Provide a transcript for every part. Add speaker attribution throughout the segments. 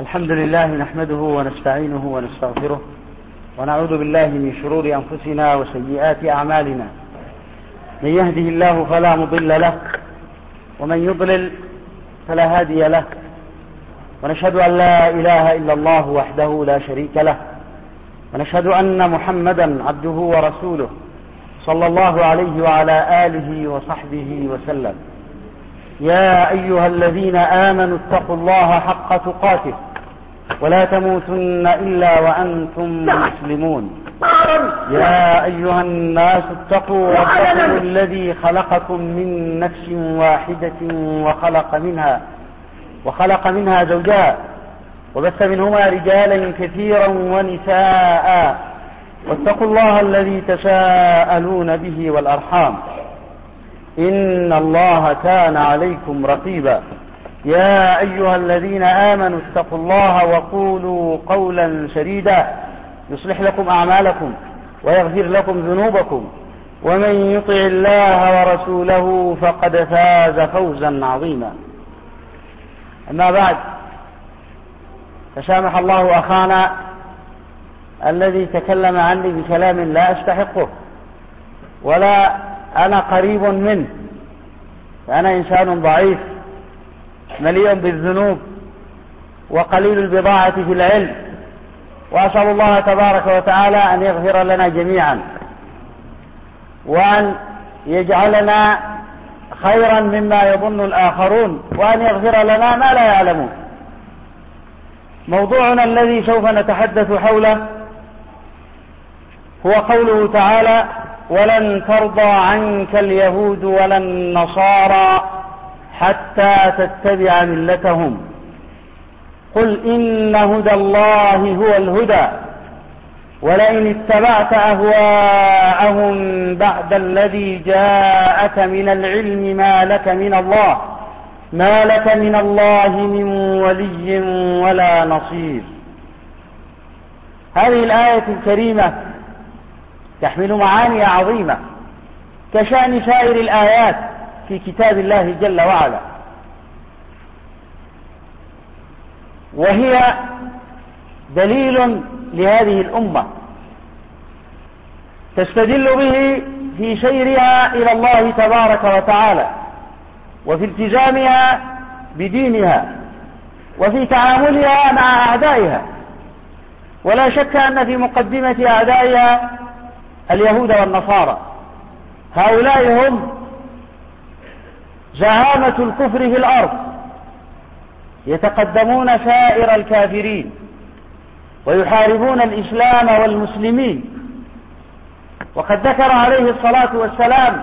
Speaker 1: الحمد لله نحمده ونستعينه ونستغفره ونعوذ بالله من شرور أنفسنا وسيئات أعمالنا. من يهده الله فلا مضل له ومن يضلل فلا هادي له، ونشهد أن لا إله إلا الله وحده لا شريك له، ونشهد أن محمدا عبده ورسوله صلى الله عليه وعلى آله وصحبه وسلم. يا أيها الذين آمنوا اتقوا الله حق تقاته ولا تموتن إلا وأنتم مسلمون. يا أيها الناس اتقوا ربكم الذي خلقكم من نفس واحدة وخلق منها زوجها وبث منهما رجالا كثيرا ونساء، واتقوا الله الذي تساءلون به والأرحام إن الله كان عليكم رقيبا. يا أيها الذين آمنوا اتقوا الله وقولوا قولا سديدا يصلح لكم أعمالكم ويغفر لكم ذنوبكم، ومن يطع الله ورسوله فقد فاز فوزا عظيما. أما بعد، فسامح الله أخانا الذي تكلم عني بكلام لا أستحقه ولا أنا قريب منه، فأنا إنسان ضعيف مليء بالذنوب وقليل البضاعة في العلم، وأسأل الله تبارك وتعالى أن يغفر لنا جميعا وأن يجعلنا خيرا مما يظن الآخرون، وأن يغفر لنا ما لا يعلمون. موضوعنا الذي سوف نتحدث حوله هو قوله تعالى: ولن ترضى عنك اليهود ولا النصارى حتى تتبع ملتهم، قل إن هدى الله هو الهدى ولئن اتبعت أهواءهم بعد الذي جاءك من العلم ما لك من الله من ولي ولا نصير. هذه الآية الكريمة تحمل معاني عظيمة كشأن سائر الآيات في كتاب الله جل وعلا، وهي دليل لهذه الأمة تستدل به في سيرها إلى الله تبارك وتعالى، وفي التزامها بدينها، وفي تعاملها مع أعدائها. ولا شك أن في مقدمة أعدائها اليهود والنصارى، هؤلاء هم زعامة الكفر في الأرض، يتقدمون سائر الكافرين ويحاربون الإسلام والمسلمين. وقد ذكر عليه الصلاة والسلام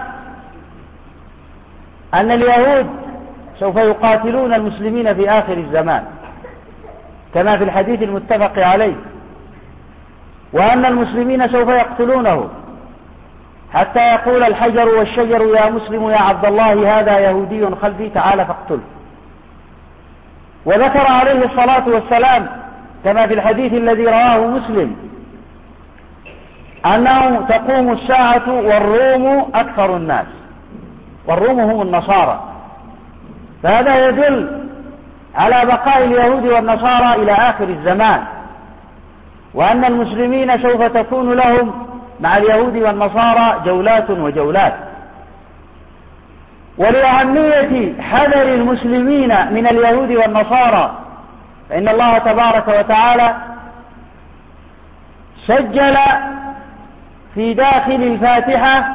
Speaker 1: أن اليهود سوف يقاتلون المسلمين في آخر الزمان كما في الحديث المتفق عليه، وأن المسلمين سوف يقتلونه حتى يقول الحجر والشجر: يا مسلم يا عبد الله هذا يهودي خلفي تعال فاقتله. وذكر عليه الصلاة والسلام كما في الحديث الذي رواه مسلم أنه تقوم الساعة والروم أكثر الناس، والروم هم النصارى. فهذا يدل على بقاء اليهود والنصارى إلى آخر الزمان، وأن المسلمين سوف تكون لهم مع اليهود والنصارى جولات وجولات. ولأهمية حذر المسلمين من اليهود والنصارى، فإن الله تبارك وتعالى سجل في داخل الفاتحة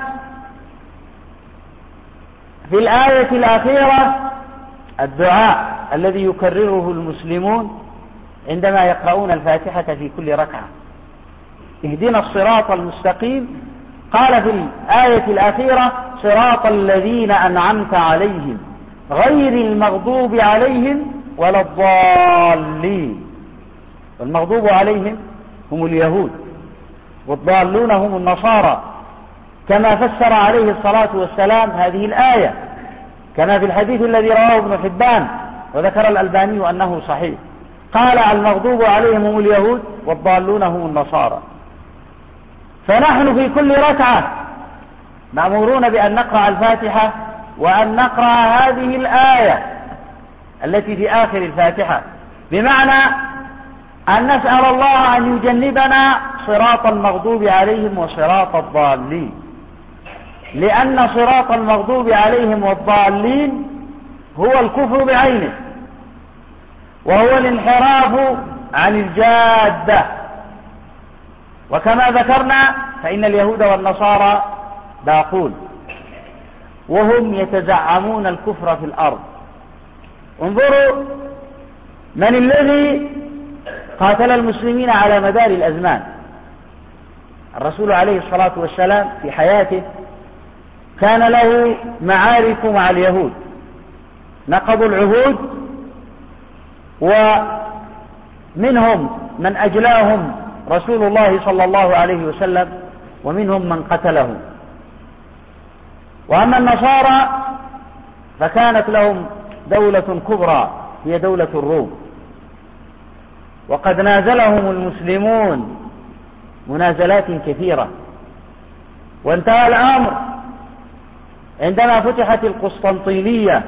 Speaker 1: في الآية الأخيرة الدعاء الذي يكرره المسلمون عندما يقرؤون الفاتحة في كل ركعة: اهدنا الصراط المستقيم. قال في الآية الأخيرة: صراط الذين أنعمت عليهم غير المغضوب عليهم ولا الضالين. والمغضوب عليهم هم اليهود، والضالون هم النصارى، كما فسر عليه الصلاة والسلام هذه الآية كما في الحديث الذي رواه ابن حبان وذكر الألباني أنه صحيح. قال: المغضوب عليهم هم اليهود والضالون هم النصارى. فنحن في كل ركعة مأمورون بأن نقرأ الفاتحة وأن نقرأ هذه الآية التي في آخر الفاتحة، بمعنى أن نسأل الله أن يجنبنا صراط المغضوب عليهم وصراط الضالين، لأن صراط المغضوب عليهم والضالين هو الكفر بعينه، وهو الانحراف عن الجادة. وكما ذكرنا فإن اليهود والنصارى باقون، وهم يتزعمون الكفر في الأرض. انظروا من الذي قاتل المسلمين على مدار الأزمان. الرسول عليه الصلاة والسلام في حياته كان له معارك مع اليهود، نقضوا العهود، ومنهم من أجلاهم رسول الله صلى الله عليه وسلم، ومنهم من قتله. وأما النصارى فكانت لهم دولة كبرى هي دولة الروم، وقد نازلهم المسلمون منازلات كثيرة، وانتهى الأمر عندما فتحت القسطنطينية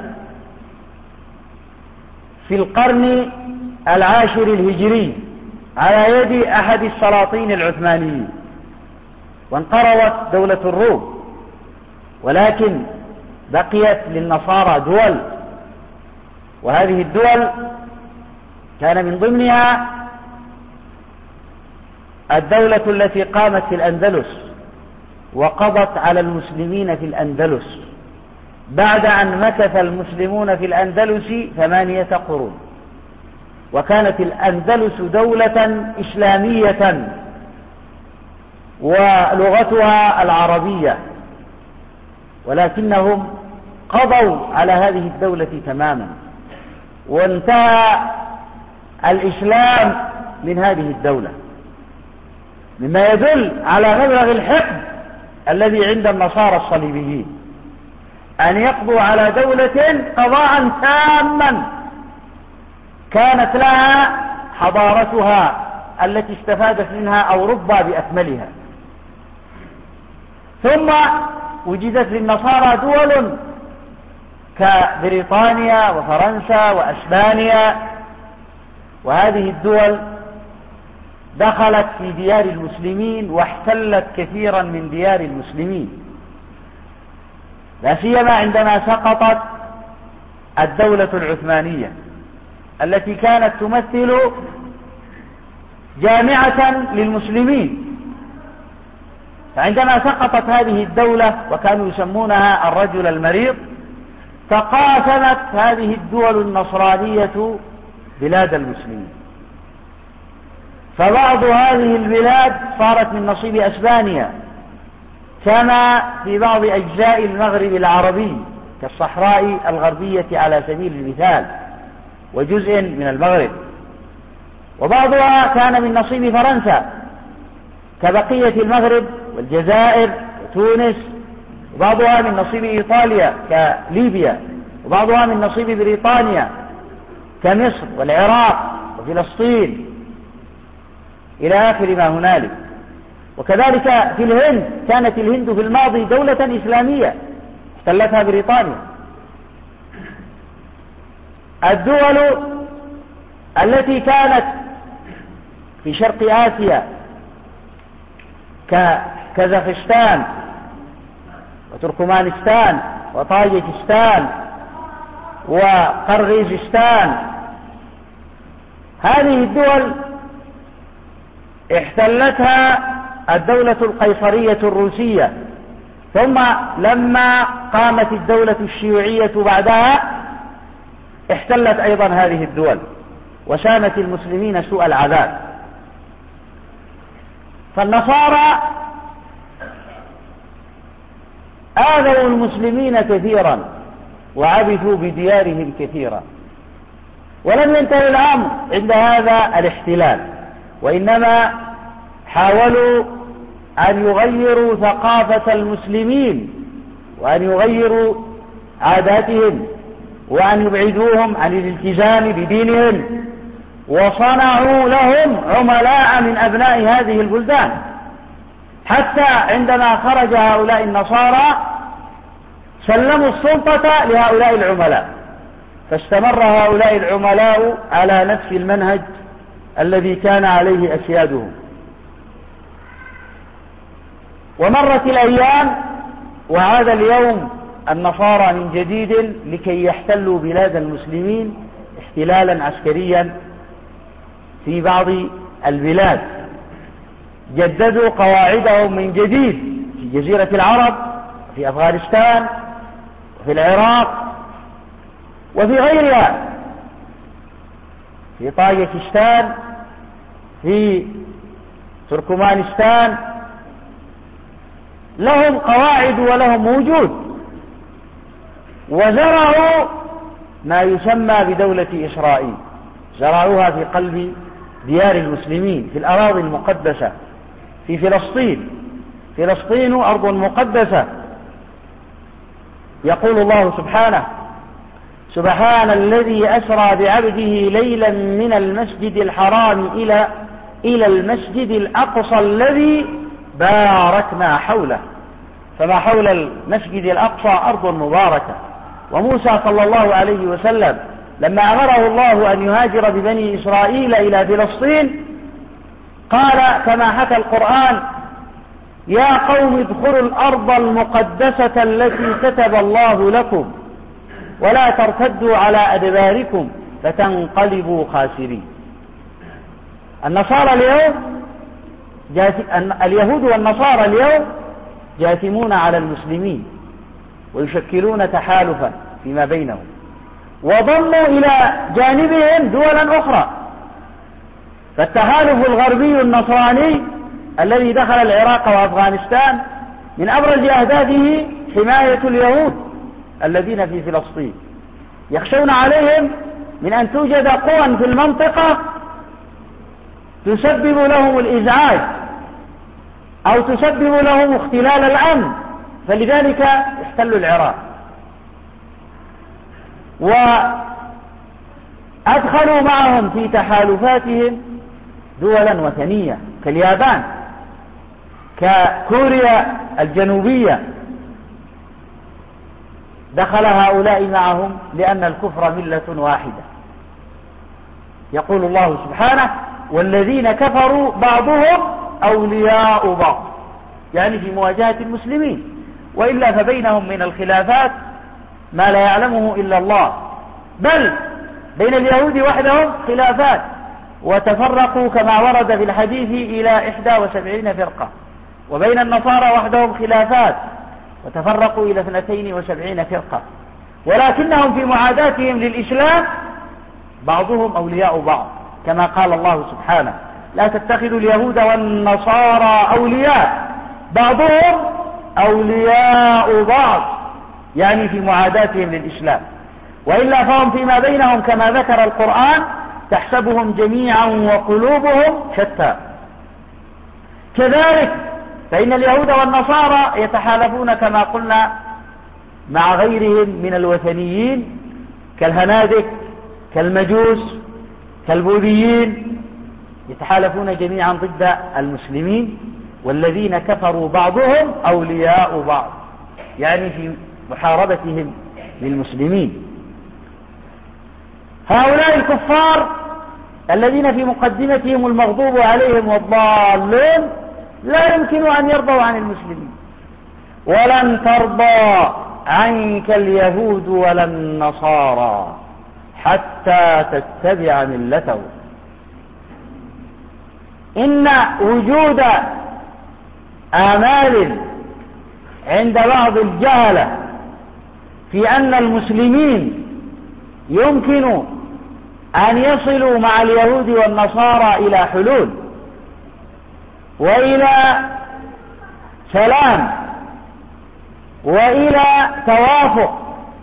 Speaker 1: في القرن 10 الهجري على يد أحد السلاطين العثمانيين، وانقرضت دولة الروم، ولكن بقيت للنصارى دول، وهذه الدول كان من ضمنها الدولة التي قامت في الأندلس وقضت على المسلمين في الأندلس بعد أن مكث المسلمون في الأندلس 8 قرون. وكانت الأندلس دولة إسلامية ولغتها العربية، ولكنهم قضوا على هذه الدولة تماما، وانتهى الإسلام من هذه الدولة، مما يدل على مبلغ الحقد الذي عند النصارى الصليبيين، أن يقضوا على دولة قضاء تاما كانت لها حضارتها التي استفادت منها أوروبا بأكملها. ثم وجدت للنصارى دول كبريطانيا وفرنسا وأسبانيا، وهذه الدول دخلت في ديار المسلمين واحتلت كثيرا من ديار المسلمين، لا سيما عندما سقطت الدولة العثمانية التي كانت تمثل جامعة للمسلمين. فعندما سقطت هذه الدولة وكانوا يسمونها الرجل المريض، تقاسمت هذه الدول النصرانية بلاد المسلمين، فبعض هذه البلاد صارت من نصيب أسبانيا، كما في بعض أجزاء المغرب العربي كالصحراء الغربية على سبيل المثال، وجزء من المغرب. وبعضها كان من نصيب فرنسا كبقية المغرب والجزائر وتونس، وبعضها من نصيب إيطاليا كليبيا، وبعضها من نصيب بريطانيا كمصر والعراق وفلسطين إلى آخر ما هنالك. وكذلك في الهند، كانت الهند في الماضي دولة إسلامية احتلتها بريطانيا. الدول التي كانت في شرق آسيا ككازاخستان وتركمانستان وطاجكستان وقرغيزستان، هذه الدول احتلتها الدولة القيصرية الروسية، ثم لما قامت الدولة الشيوعية بعدها احتلت أيضا هذه الدول وسامت المسلمين سوء العذاب. فالنصارى آذوا المسلمين كثيرا وعبثوا بديارهم كثيرا، ولم ينتهي الأمر عند هذا الاحتلال، وإنما حاولوا أن يغيروا ثقافة المسلمين وأن يغيروا عاداتهم وأن يبعدوهم عن الالتزام بدينهم، وصنعوا لهم عملاء من أبناء هذه البلدان، حتى عندما خرج هؤلاء النصارى سلموا السلطة لهؤلاء العملاء، فاستمر هؤلاء العملاء على نفس المنهج الذي كان عليه أسيادهم. ومرت الأيام وعاد اليوم النصارى من جديد لكي يحتلوا بلاد المسلمين احتلالا عسكريا في بعض البلاد. جددوا قواعدهم من جديد في جزيرة العرب، في أفغانستان، وفي العراق، وفي غيرها، في طاجكستان، في تركمانستان. لهم قواعد ولهم وجود. وزرعوا ما يسمى بدولة إسرائيل، زرعوها في قلب ديار المسلمين في الأراضي المقدسة في فلسطين. فلسطين أرض مقدسة. يقول الله سبحانه: سبحان الذي أسرى بعبده ليلا من المسجد الحرام إلى المسجد الأقصى الذي باركنا حوله. فما حول المسجد الأقصى أرض مباركة. وموسى صلى الله عليه وسلم لما أمره الله أن يهاجر ببني إسرائيل إلى فلسطين قال كما حكى القرآن: يا قوم ادخلوا الأرض المقدسة التي كتب الله لكم ولا ترتدوا على أدباركم فتنقلبوا خاسرين. النصارى اليوم اليهود والنصارى اليوم جاثمون على المسلمين ويشكلون تحالفا فيما بينهم، وضموا إلى جانبهم دولا أخرى. فالتحالف الغربي النصراني الذي دخل العراق وأفغانستان من أبرز أهدافه حماية اليهود الذين في فلسطين. يخشون عليهم من أن توجد قوى في المنطقة تسبب لهم الإزعاج أو تسبب لهم اختلال الأمن، فلذلك احتلوا العراق وأدخلوا معهم في تحالفاتهم دولا وثنية كاليابان، ككوريا الجنوبية. دخل هؤلاء معهم لأن الكفر ملة واحدة. يقول الله سبحانه: والذين كفروا بعضهم أولياء بعض، يعني في مواجهة المسلمين، وإلا فبينهم من الخلافات ما لا يعلمه إلا الله. بل بين اليهود وحدهم خلافات، وتفرقوا كما ورد في الحديث إلى 71 فرقة. وبين النصارى وحدهم خلافات وتفرقوا إلى 72 فرقة. ولكنهم في معاداتهم للإسلام بعضهم أولياء بعض، كما قال الله سبحانه: لا تتخذوا اليهود والنصارى أولياء بعضهم أولياء بعض، يعني في معاداتهم للإسلام. وإلا فهم فيما بينهم كما ذكر القرآن: تحسبهم جميعا وقلوبهم شتى. كذلك فإن اليهود والنصارى يتحالفون كما قلنا مع غيرهم من الوثنيين كالهنادك، كالمجوس، كالبوذيين، يتحالفون جميعا ضد المسلمين. والذين كفروا بعضهم أولياء بعض، يعني في محاربتهم للمسلمين. هؤلاء الكفار الذين في مقدمتهم المغضوب عليهم والضالون لا يمكن أن يرضوا عن المسلمين. ولن ترضى عنك اليهود ولا النصارى حتى تتبع ملتهم. إن وجود آمال عند بعض الجهلة في أن المسلمين يمكن أن يصلوا مع اليهود والنصارى إلى حلول وإلى سلام وإلى توافق،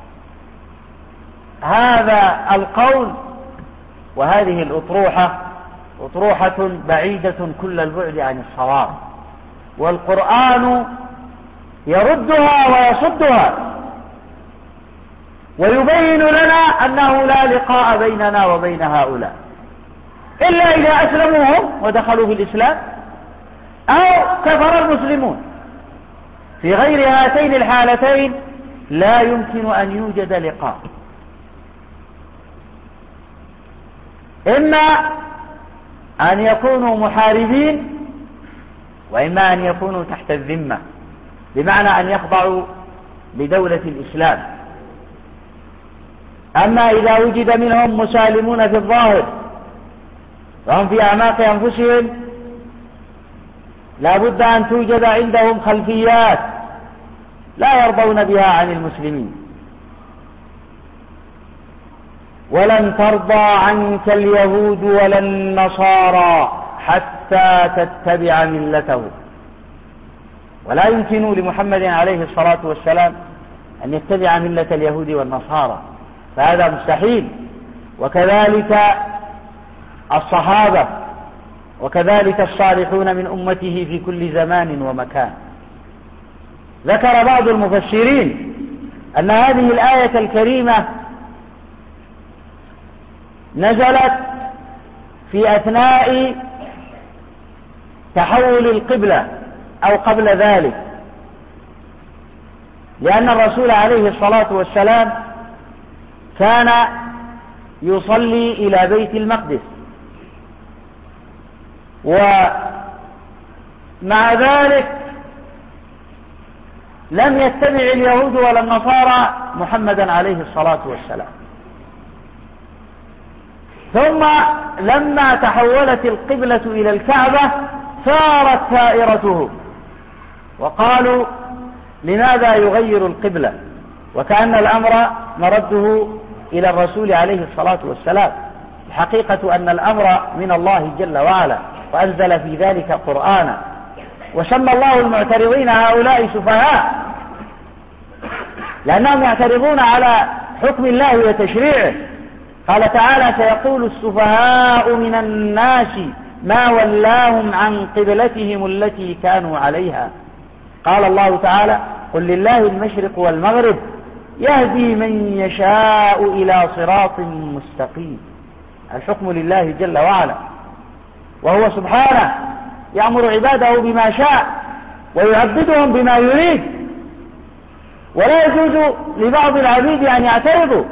Speaker 1: هذا القول وهذه الأطروحة أطروحة بعيدة كل البعد عن الصواب، والقرآن يردها ويصدها ويبين لنا أنه لا لقاء بيننا وبين هؤلاء إلا إذا أسلموا هم ودخلوا في الإسلام أو كفر المسلمون. في غير هاتين الحالتين لا يمكن أن يوجد لقاء. إما أن يكونوا محاربين وإما أن يكونوا تحت الذمة، بمعنى أن يخضعوا لدولة الإسلام. أما إذا وجد منهم مسالمون في الظاهر وهم في أعماق أنفسهم لا بد أن توجد عندهم خلفيات لا يرضون بها عن المسلمين. ولن ترضى عنك اليهود ولا النصارى حتى تتبع ملته. ولا يمكن لمحمد عليه الصلاة والسلام أن يتبع ملة اليهود والنصارى، فهذا مستحيل. وكذلك الصحابة وكذلك الصالحون من أمته في كل زمان ومكان. ذكر بعض المفسرين أن هذه الآية الكريمة نزلت في أثناء تحول القبلة أو قبل ذلك، لأن الرسول عليه الصلاة والسلام كان يصلي إلى بيت المقدس، ومع ذلك لم يتبع اليهود ولا النصارى محمدا عليه الصلاة والسلام. ثم لما تحولت القبلة إلى الكعبة ثارت ثائرتهم وقالوا لماذا يغير القبلة، وكأن الأمر مرده إلى الرسول عليه الصلاة والسلام. الحقيقة أن الأمر من الله جل وعلا، وأنزل في ذلك قرآنا، وسمى الله المعترضين هؤلاء سفهاء لأنهم يعترضون على حكم الله وتشريعه. قال تعالى: سيقول السفهاء من الناس ما ولاهم عن قبلتهم التي كانوا عليها. قال الله تعالى: قل لله المشرق والمغرب يهدي من يشاء إلى صراط مستقيم. الحكم لله جل وعلا، وهو سبحانه يأمر عباده بما شاء ويعبدهم بما يريد، ولا يجوز لبعض العبيد أن يعترضوا.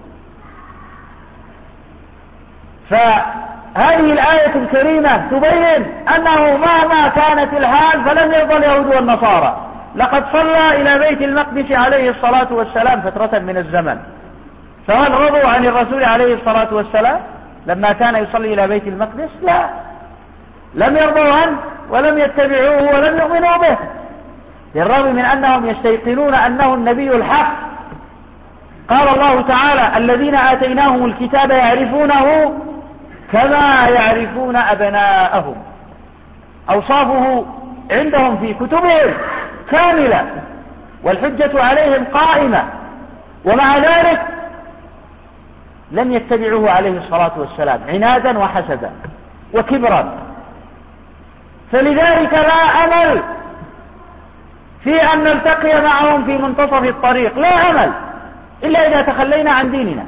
Speaker 1: فهذه الآية الكريمة تبين أنه مهما كانت الحال فلم يرضى اليهود والنصارى. لقد صلى إلى بيت المقدس عليه الصلاة والسلام فترة من الزمن، فهل رضوا عن الرسول عليه الصلاة والسلام لما كان يصلي إلى بيت المقدس؟ لا، لم يرضوا عنه ولم يتبعوه ولم يؤمنوا به، بالرغم من أنهم يستيقنون أنه النبي الحق. قال الله تعالى: الذين آتيناهم الكتاب يعرفونه كما يعرفون أبناءهم. أوصافه عندهم في كتبهم كاملة والحجة عليهم قائمة، ومع ذلك لم يتبعوه عليه الصلاة والسلام عنادا وحسدا وكبرا. فلذلك لا أمل في أن نلتقي معهم في منتصف الطريق، لا أمل إلا إذا تخلينا عن ديننا.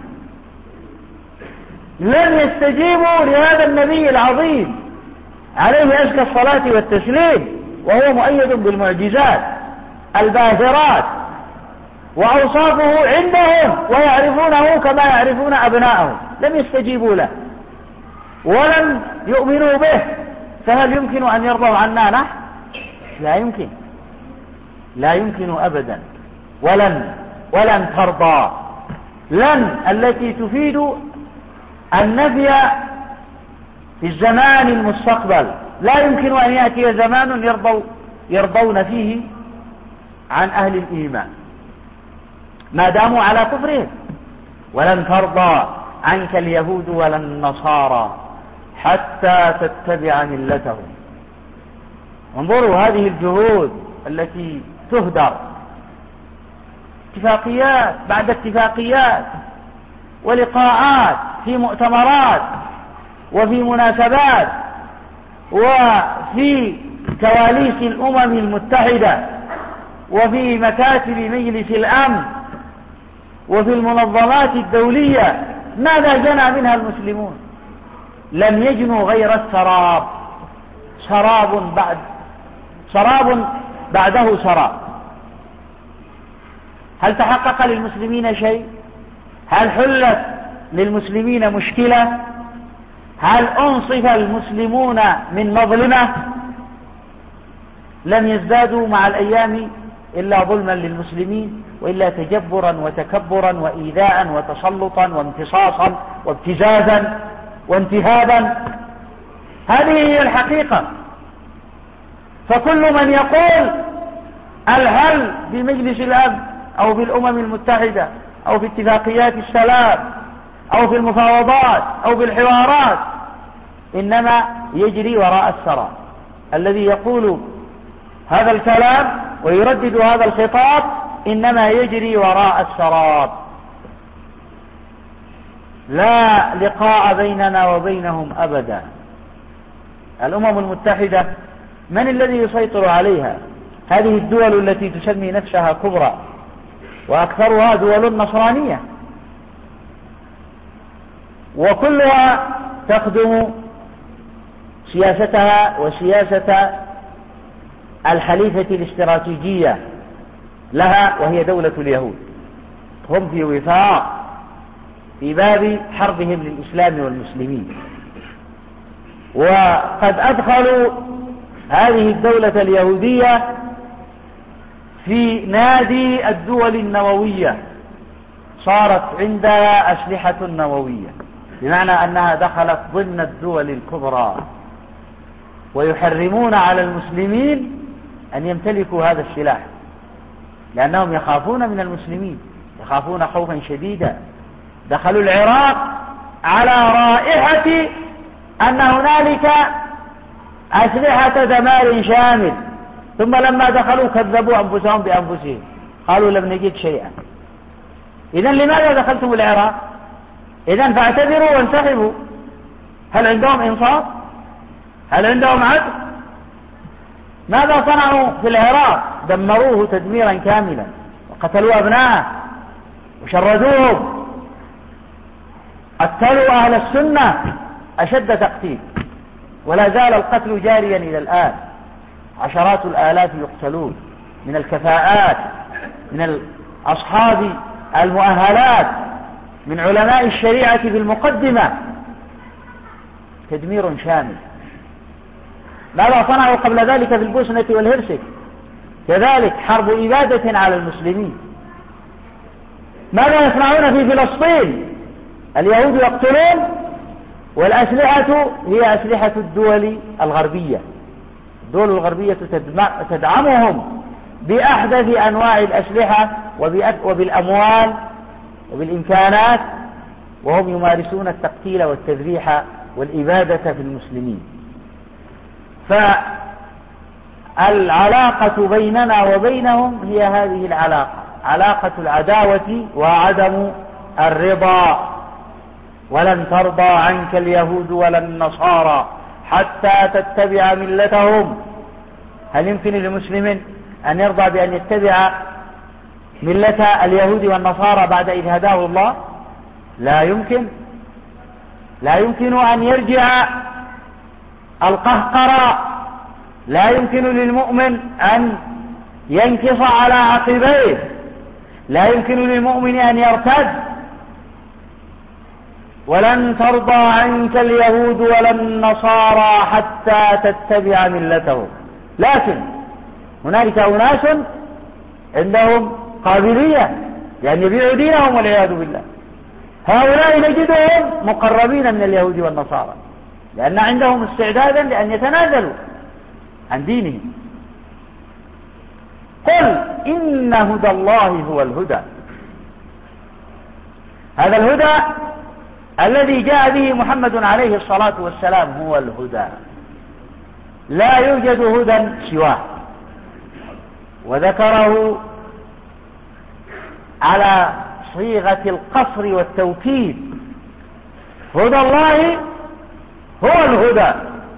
Speaker 1: لن يستجيبوا لهذا النبي العظيم عليه أزكى الصلاة والتسليم، وهو مؤيد بالمعجزات الباهرات، وأوصافه عندهم ويعرفونه كما يعرفون أبناءهم. لم يستجيبوا له ولم يؤمنوا به، فهل يمكن أن يرضوا عنا نحن؟ لا يمكن، لا يمكن أبدا. ولن ترضى، لن التي تفيد النفي في الزمان المستقبل. لا يمكن أن يأتي زمان يرضون فيه عن أهل الإيمان ما داموا على كفرهم. ولن ترضى عنك اليهود ولا النصارى حتى تتبع ملتهم. انظروا هذه الجهود التي تهدر، اتفاقيات بعد اتفاقيات ولقاءات في مؤتمرات وفي مناسبات وفي كواليس الأمم المتحدة وفي مكاتب مجلس الأمن وفي المنظمات الدولية. ماذا جنى منها المسلمون؟ لم يجنوا غير السراب، سراب بعده سراب. هل تحقق للمسلمين شيء؟ هل حلت للمسلمين مشكلة؟ هل أنصف المسلمون من مظلمة؟ لم يزدادوا مع الأيام إلا ظلما للمسلمين، وإلا تجبرا وتكبرا وإيذاء وتسلطا وامتصاصا وابتزازا وانتهابا. هذه هي الحقيقة. فكل من يقول الهل بمجلس الأمن أو بالأمم المتحدة أو في اتفاقيات السلام أو في المفاوضات أو في الحوارات إنما يجري وراء الثرى. الذي يقول هذا الكلام ويردد هذا الخطاب إنما يجري وراء السراب. لا لقاء بيننا وبينهم أبدا. الأمم المتحدة من الذي يسيطر عليها؟ هذه الدول التي تسمي نفسها كبرى وأكثرها دول نصرانية، وكلها تخدم سياستها وسياسة الحليفة الاستراتيجية لها وهي دولة اليهود. هم في وفاق في باب حربهم للإسلام والمسلمين، وقد أدخلوا هذه الدولة اليهودية في نادي الدول النووية، صارت عندها أسلحة نووية، بمعنى أنها دخلت ضمن الدول الكبرى، ويحرمون على المسلمين أن يمتلكوا هذا السلاح، لأنهم يخافون من المسلمين، يخافون خوفا شديدا. دخلوا العراق على رائحة أن هنالك أسلحة دمار شامل، ثم لما دخلوا كذبوا أنفسهم بأنفسهم، قالوا لم نجد شيئا. إذن لماذا دخلتم العراق؟ إذن فاعتذروا وانسحبوا. هل عندهم إنصاف؟ هل عندهم عدل؟ ماذا صنعوا في العراق؟ دمروه تدميرا كاملا، وقتلوا أبناءه وشردوهم، قتلوا أهل السنة أشد تقتيل، ولا زال القتل جاريا إلى الآن. عشرات الآلاف يقتلون من الكفاءات، من أصحاب المؤهلات، من علماء الشريعة في المقدمة. تدمير شامل. ماذا صنعوا قبل ذلك في البوسنة والهرسك؟ كذلك حرب إبادة على المسلمين. ماذا يصنعون في فلسطين؟ اليهود يقتلون، والأسلحة هي أسلحة الدول الغربية. الدول الغربية تدعمهم بأحدث أنواع الأسلحة وبالأموال وبالإمكانات، وهم يمارسون التقتيل والتذبيح والإبادة في المسلمين. فالعلاقة بيننا وبينهم هي هذه العلاقة، علاقة العداوة وعدم الرضا. ولن ترضى عنك اليهود ولا النصارى حتى تتبع ملتهم. هل يمكن لمسلم أن يرضى بأن يتبع ملة اليهود والنصارى بعد إذ هداه الله؟ لا يمكن. لا يمكن أن يرجع القهقرى، لا يمكن للمؤمن أن ينكص على عقبيه، لا يمكن للمؤمن أن يرتد. ولن ترضى عنك اليهود ولا النصارى حتى تتبع ملتهم. لكن هنالك أناس عندهم قابلية لأن يبيعوا دينهم والعياذ بالله. هؤلاء نجدهم مقربين من اليهود والنصارى، لأن عندهم استعدادا لأن يتنازلوا عن دينهم. قل إن هدى الله هو الهدى. هذا الهدى الذي جاء به محمد عليه الصلاة والسلام هو الهدى، لا يوجد هدى سواه. وذكره على صيغة القصر والتوكيد. هدى الله هو الهدى.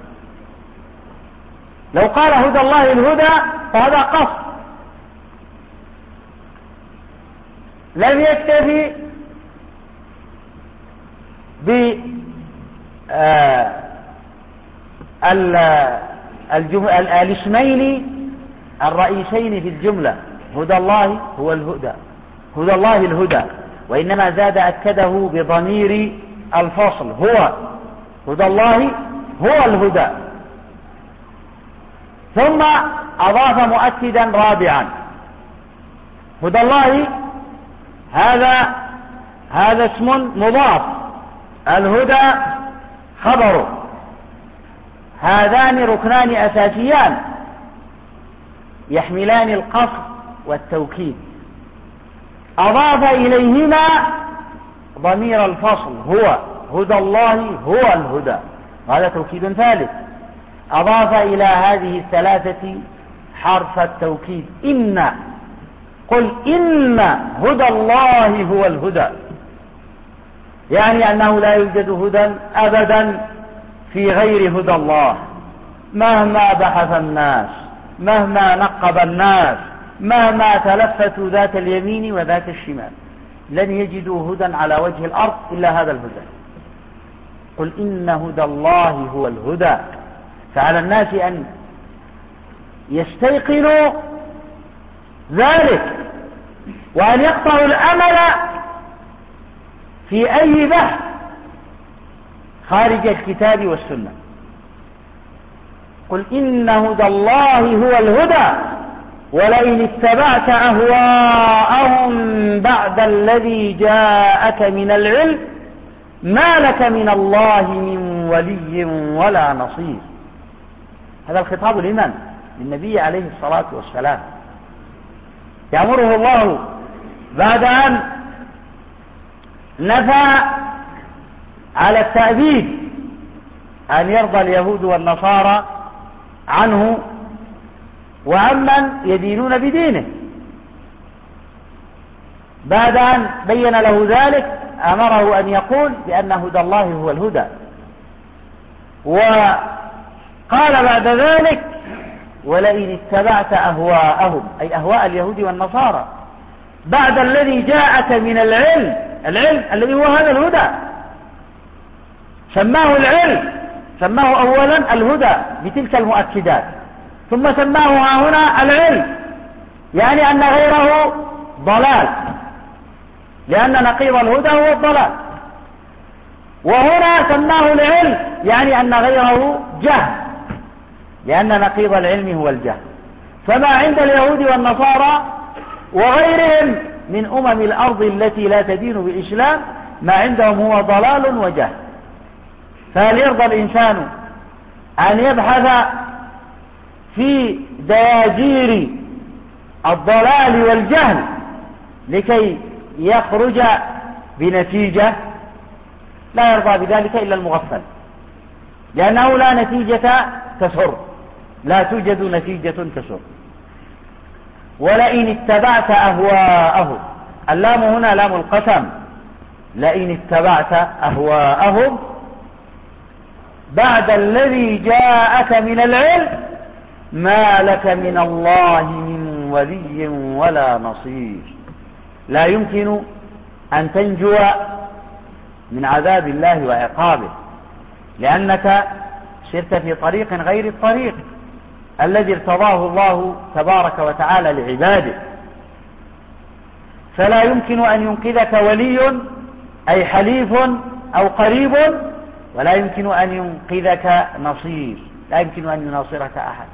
Speaker 1: لو قال هدى الله الهدى فهذا قصر، لم يكتفي الاسمين الرئيسين في الجملة، هدى الله هو الهدى، هدى الله الهدى، وإنما زاد أكده بضمير الفصل هو، هدى الله هو الهدى. ثم أضاف مؤكدا رابعا: هدى الله هذا اسم مضاف، الهدى خبره، هذان ركنان أساسيان يحملان القصر والتوكيد. أضاف إليهما ضمير الفصل، هو هدى الله هو الهدى، هذا توكيد ثالث. أضاف إلى هذه الثلاثة حرف التوكيد: إن، قل إن هدى الله هو الهدى، يعني أنه لا يوجد هدى أبدا في غير هدى الله، مهما بحث الناس، مهما نقب الناس، مهما تلفتوا ذات اليمين وذات الشمال، لن يجدوا هدى على وجه الأرض إلا هذا الهدى. قل إن هدى الله هو الهدى. فعلى الناس أن يستيقنوا ذلك، وأن يقطعوا الأمل في أي بحث خارج الكتاب والسنة. قل إن هدى الله هو الهدى ولئن اتبعت أهواءهم بعد الذي جاءك من العلم ما لك من الله من ولي ولا نصير. هذا الخطاب لمن؟ للنبي عليه الصلاة والسلام. يأمره الله بعد أن نفى على التأبيد أن يرضى اليهود والنصارى عنه وعمن يدينون بدينه. بعد أن بين له ذلك أمره أن يقول بأن هدى الله هو الهدى، وقال بعد ذلك: ولئن اتبعت أهواءهم، أي أهواء اليهود والنصارى، بعد الذي جاءك من العلم الذي هو هذا الهدى. سماه العلم، سماه أولا الهدى بتلك المؤكدات، ثم سماه هنا العلم، يعني أن غيره ضلال، لأن نقيض الهدى هو الضلال. وهنا سماه العلم، يعني أن غيره جهل، لأن نقيض العلم هو الجهل. فما عند اليهود والنصارى وغيرهم من أمم الأرض التي لا تدين بالإسلام ما عندهم هو ضلال وجهل. فهل يرضى الإنسان أن يبحث في دياجير الضلال والجهل لكي يخرج بنتيجة؟ لا يرضى بذلك إلا المغفل، لأنه لا نتيجة تسر، لا توجد نتيجة تسر. ولئن اتبعت أهواءهم، اللام هنا لام القسم، لئن اتبعت أهواءهم بعد الذي جاءك من العلم ما لك من الله من ولي ولا نصير. لا يمكن أن تنجو من عذاب الله وعقابه، لأنك سرت في طريق غير الطريق الذي ارتضاه الله تبارك وتعالى لعباده. فلا يمكن أن ينقذك ولي أي حليف أو قريب، ولا يمكن أن ينقذك نصير، لا يمكن أن يناصرك أحد،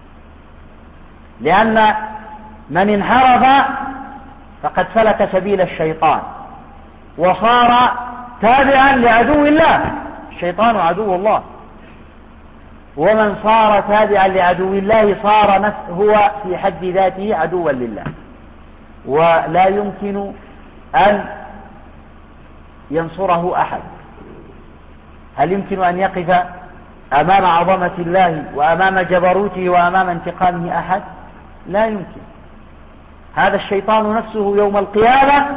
Speaker 1: لأن من انحرف فقد سلك سبيل الشيطان وصار تابعا لعدو الله. الشيطان عدو الله، ومن صار تابعا لعدو الله صار هو في حد ذاته عدوا لله، ولا يمكن أن ينصره أحد. هل يمكن أن يقف أمام عظمة الله وأمام جبروته وأمام انتقامه أحد؟ لا يمكن. هذا الشيطان نفسه يوم القيامة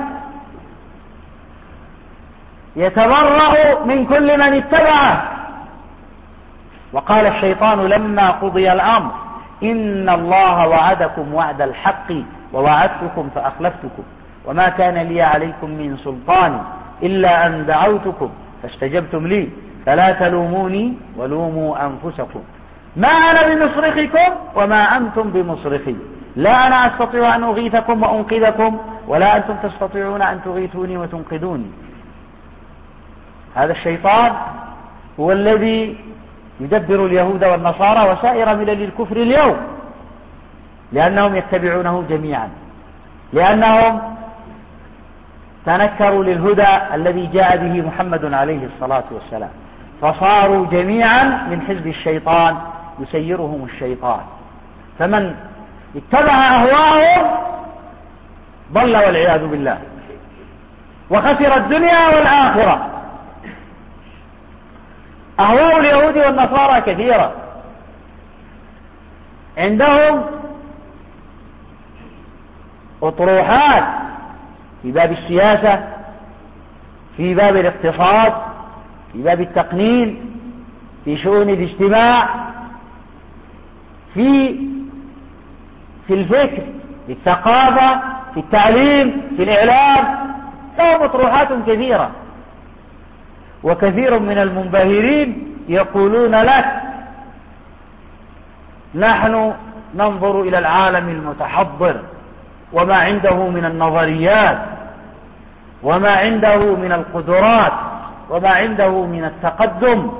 Speaker 1: يتبرأ من كل من اتبعه. وقال الشيطان لما قضي الأمر إن الله وعدكم وعد الحق ووعدتكم فأخلفتكم وما كان لي عليكم من سلطان إلا أن دعوتكم فاستجبتم لي فلا تلوموني ولوموا أنفسكم ما أنا بمصرخكم وما أنتم بمصرخي لا أنا أستطيع أن أغيثكم وأنقذكم ولا أنتم تستطيعون أن تغيثوني وتنقذوني. هذا الشيطان هو الذي يدبر اليهود والنصارى وسائر ملل الكفر اليوم، لأنهم يتبعونه جميعا، لأنهم تنكروا للهدى الذي جاء به محمد عليه الصلاة والسلام، فصاروا جميعا من حزب الشيطان يسيرهم الشيطان. فمن اتبع أهواءهم ضل والعياذ بالله، وخسر الدنيا والآخرة. أهواء اليهود والنصارى كثيرة، عندهم أطروحات في باب السياسة، في باب الاقتصاد، في باب التقنين، في شؤون الاجتماع، في الفكر، في الثقافة، في التعليم، في الإعلام، لهم أطروحات كثيرة. وكثير من المنبهرين يقولون لك نحن ننظر إلى العالم المتحضر وما عنده من النظريات وما عنده من القدرات وما عنده من التقدم،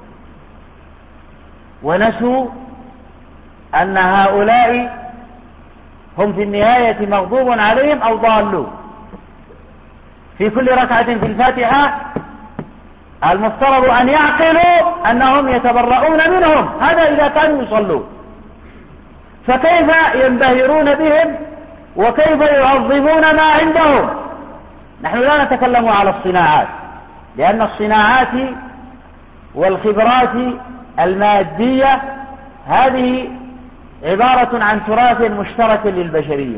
Speaker 1: ونسوا أن هؤلاء هم في النهاية مغضوب عليهم أو ضالون. في كل ركعة في الفاتحة المفترض أن يعقلوا أنهم يتبرؤون منهم، هذا إذا كانوا يصلون، فكيف ينبهرون بهم وكيف يعظمون ما عندهم؟ نحن لا نتكلم على الصناعات، لأن الصناعات والخبرات المادية هذه عبارة عن تراث مشترك للبشرية.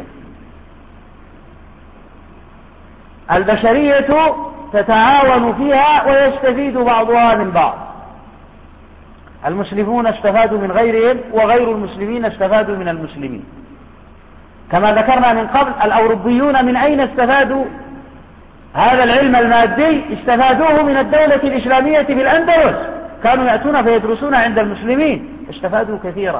Speaker 1: البشرية تتعاون فيها ويستفيد بعضها من بعض، المسلمون استفادوا من غيرهم وغير المسلمين استفادوا من المسلمين. كما ذكرنا من قبل، الأوروبيون من أين استفادوا هذا العلم المادي؟ استفادوه من الدولة الإسلامية في الأندلس، كانوا يأتون فيدرسون عند المسلمين، استفادوا كثيرا.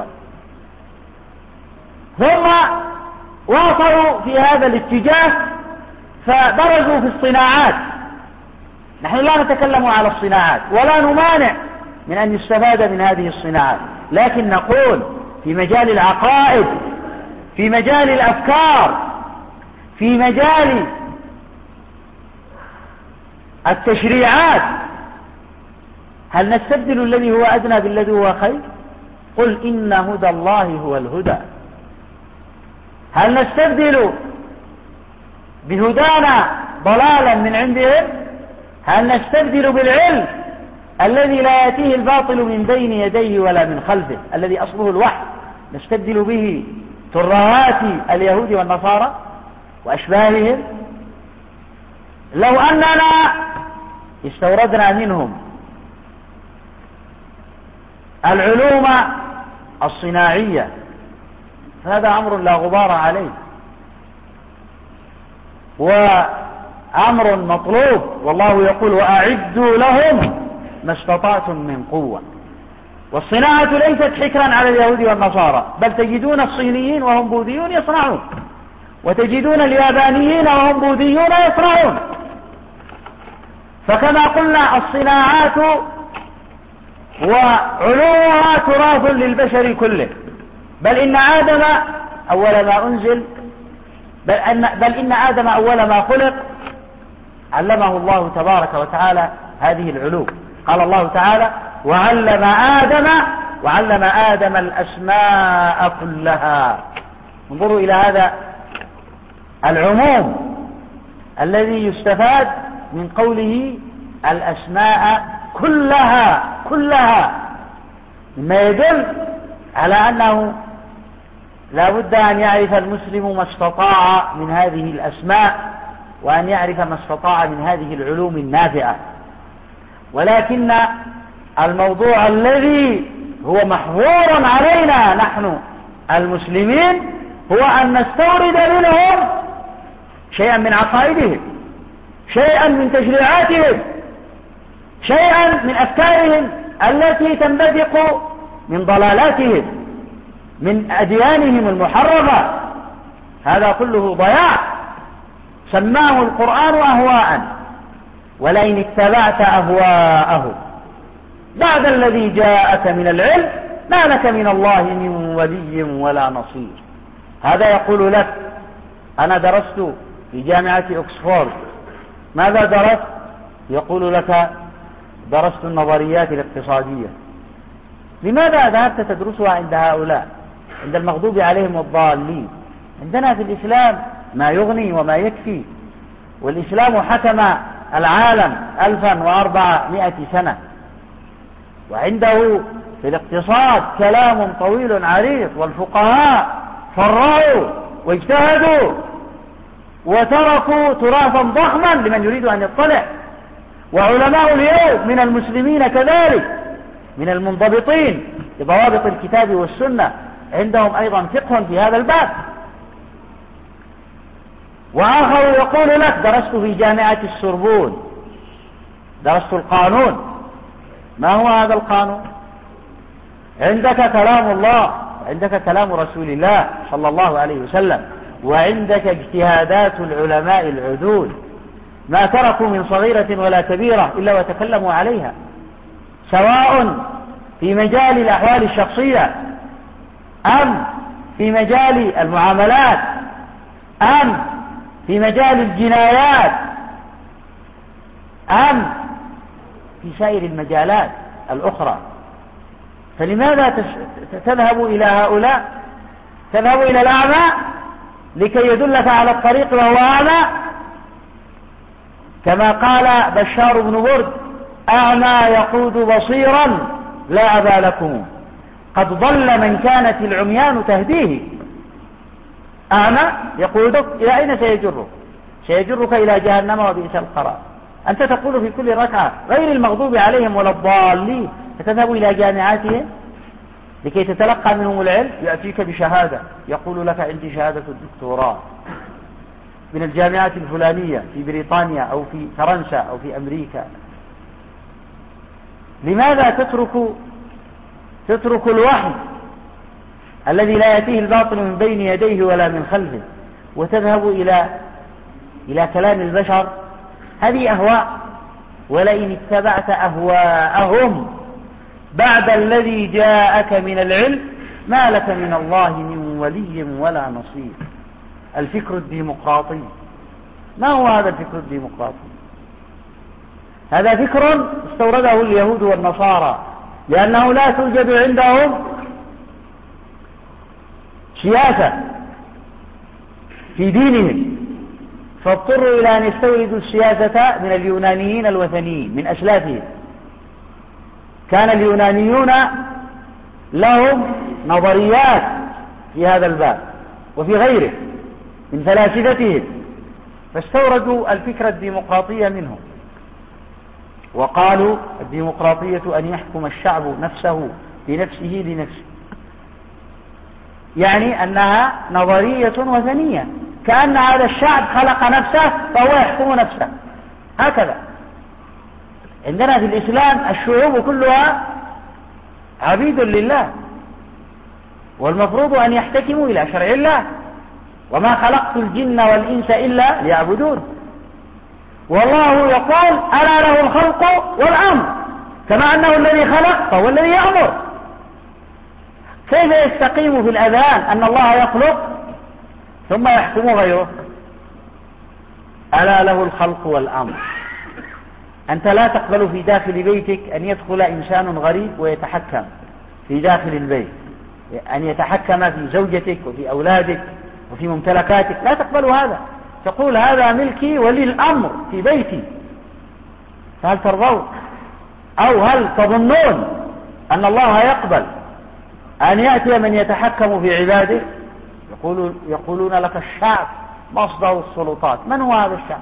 Speaker 1: ثم واصلوا في هذا الاتجاه فبرزوا في الصناعات. نحن لا نتكلم على الصناعات ولا نمانع من أن يستفاد من هذه الصناعات، لكن نقول في مجال العقائد، في مجال الأفكار، في مجال التشريعات، هل نستبدل الذي هو أدنى بالذي هو خير؟ قل إن هدى الله هو الهدى. هل نستبدل بهدانا ضلالا من عندهم؟ هل نستبدل بالعلم الذي لا يأتيه الباطل من بين يديه ولا من خلفه، الذي أصله الوحي، نستبدل به ترهات اليهود والنصارى وأشباههم؟ لو أننا استوردنا منهم العلوم الصناعية فهذا أمر لا غبار عليه، وأمر مطلوب، والله يقول وأعدوا لهم ما استطعتم من قوة. والصناعة ليست حكرا على اليهود والنصارى، بل تجدون الصينيين وهم بوذيون يصنعون، وتجدون اليابانيين وهم بوذيون يصنعون. فكما قلنا الصناعات وعلومها تراث للبشر كله، بل إن آدم أول ما أنزل بل إن آدم أول ما خلق علمه الله تبارك وتعالى هذه العلوم. قال الله تعالى وعلم آدم الأسماء كلها. انظروا إلى هذا العموم الذي يستفاد من قوله الأسماء كلها، مما يدل على أنه لا بد أن يعرف المسلم ما استطاع من هذه الأسماء، وأن يعرف ما استطاع من هذه العلوم النافعة. ولكن الموضوع الذي هو محظور علينا نحن المسلمين هو أن نستورد منهم شيئا من عقائدهم، شيئا من تشريعاتهم، شيئا من أفكارهم التي تنبثق من ضلالاتهم، من أديانهم المحرفة. هذا كله ضياع، سماه القرآن أهواء، ولئن اتبعت أهواءهم بعد الذي جاءك من العلم ما لك من الله من ولي ولا نصير. هذا يقول لك أنا درست في جامعة أكسفورد. ماذا درست؟ يقول لك درست النظريات الاقتصادية. لماذا ذهبت تدرسها عند هؤلاء، عند المغضوب عليهم والضالين؟ عندنا في الإسلام ما يغني وما يكفي، والإسلام حكم العالم 1400 سنة، وعنده في الاقتصاد كلام طويل عريض، والفقهاء فرعوا واجتهدوا وتركوا تراثا ضخما لمن يريد أن يطلع. وعلماء اليوم من المسلمين كذلك من المنضبطين بضوابط الكتاب والسنة عندهم أيضا فقه في هذا الباب. وآخر يقول لك درست في جامعة السوربون، درست القانون. ما هو هذا القانون؟ عندك كلام الله، وعندك كلام رسول الله صلى الله عليه وسلم، وعندك اجتهادات العلماء العدول ما تركوا من صغيرة ولا كبيرة إلا وتكلموا عليها، سواء في مجال الأحوال الشخصية أم في مجال المعاملات أم في مجال الجنايات أم في سائر المجالات الأخرى. فلماذا تذهب إلى هؤلاء؟ تذهب إلى الأعمى لكي يدلك على الطريق وهو أعمى، كما قال بشار بن برد: أعمى يقود بصيرا لا أبا لكم، قد ضل من كانت العميان تهديه. أعمى يقودك إلى أين سيجرك؟ سيجرك إلى جهنم وبئس القرار. أنت تقول في كل ركعة غير المغضوب عليهم ولا الضالين، فتذهب إلى جامعاتهم لكي تتلقى منهم العلم، يأتيك بشهادة يقول لك عندي شهادة الدكتوراه من الجامعات الفلانية في بريطانيا أو في فرنسا أو في أمريكا. لماذا تترك الوحي الذي لا يأتيه الباطل من بين يديه ولا من خلفه وتذهب إلى كلام البشر؟ هذه أهواء، ولئن اتبعت أهواءهم بعد الذي جاءك من العلم ما لك من الله من ولي ولا نصير. الفكر الديمقراطي، ما هو هذا الفكر الديمقراطي؟ هذا فكر استورده اليهود والنصارى، لأنه لا توجد عندهم سياسة في دينهم، فاضطروا إلى أن يستوردوا السياسة من اليونانيين الوثنيين من أسلافهم. كان اليونانيون لهم نظريات في هذا الباب وفي غيره من فلاسفتهم، فاستوردوا الفكرة الديمقراطية منهم، وقالوا الديمقراطية أن يحكم الشعب نفسه بنفسه لنفسه، يعني أنها نظرية وثنية، كأن هذا الشعب خلق نفسه فهو يحكم نفسه. هكذا عندنا في الإسلام الشعوب كلها عبيد لله، والمفروض أن يحتكموا إلى شرع الله، وما خلقت الجن والإنس إلا ليعبدون. والله يقول ألا له الخلق والأمر، كما أنه الذي خلق فهو الذي يأمر. كيف يستقيم في الأذان أن الله يخلق ثم يحكم غيره؟ ألا له الخلق والأمر. أنت لا تقبل في داخل بيتك أن يدخل إنسان غريب ويتحكم في داخل البيت، أن يتحكم في زوجتك وفي أولادك وفي ممتلكاتك، لا تقبل هذا. تقول هذا ملكي ولي الأمر في بيتي. فهل ترضون أو هل تظنون أن الله يقبل أن يأتي من يتحكم في عباده؟ يقولون لك الشعب مصدر السلطات. من هو هذا الشعب؟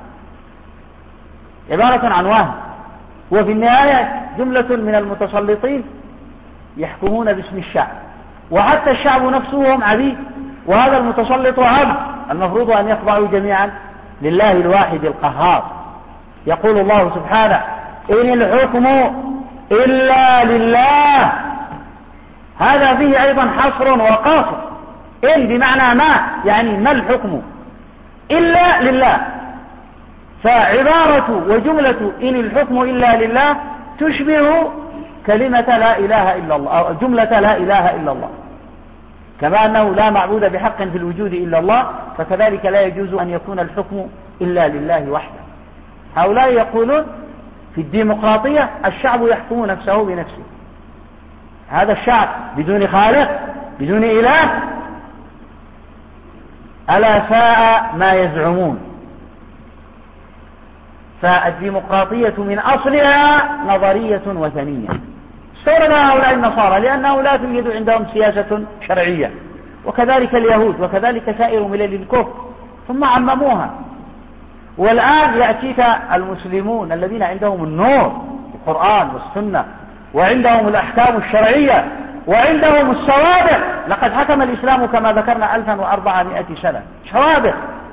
Speaker 1: عبارة عن وهم، وفي النهاية جملة من المتسلطين يحكمون باسم الشعب، وحتى الشعب نفسه هم عبيد، وهذا المتسلط عبد. المفروض أن يخضعوا جميعا لله الواحد القهار. يقول الله سبحانه: إن الحكم إلا لله. هذا فيه أيضا حصر وقاصر. إن بمعنى ما، يعني ما الحكم إلا لله. فعبارة وجملة إن الحكم إلا لله تشبه كلمة لا إله إلا الله أو جملة لا إله إلا الله، كما أنه لا معبود بحق في الوجود إلا الله، فكذلك لا يجوز أن يكون الحكم إلا لله وحده. هؤلاء يقولون في الديمقراطية الشعب يحكم نفسه بنفسه، هذا الشعب بدون خالق بدون إله، ألا ساء ما يزعمون. فالديمقراطية من أصلها نظرية وثنية استورد هؤلاء النصارى، لأنه لا توجد عندهم سياسة شرعية، وكذلك اليهود وكذلك سائر ملل الكفر، ثم عمموها. والآن يأتيك المسلمون الذين عندهم النور القرآن والسنة، وعندهم الأحكام الشرعية، وعندهم السوابق. لقد حكم الإسلام كما ذكرنا 1400 سنة سوابق،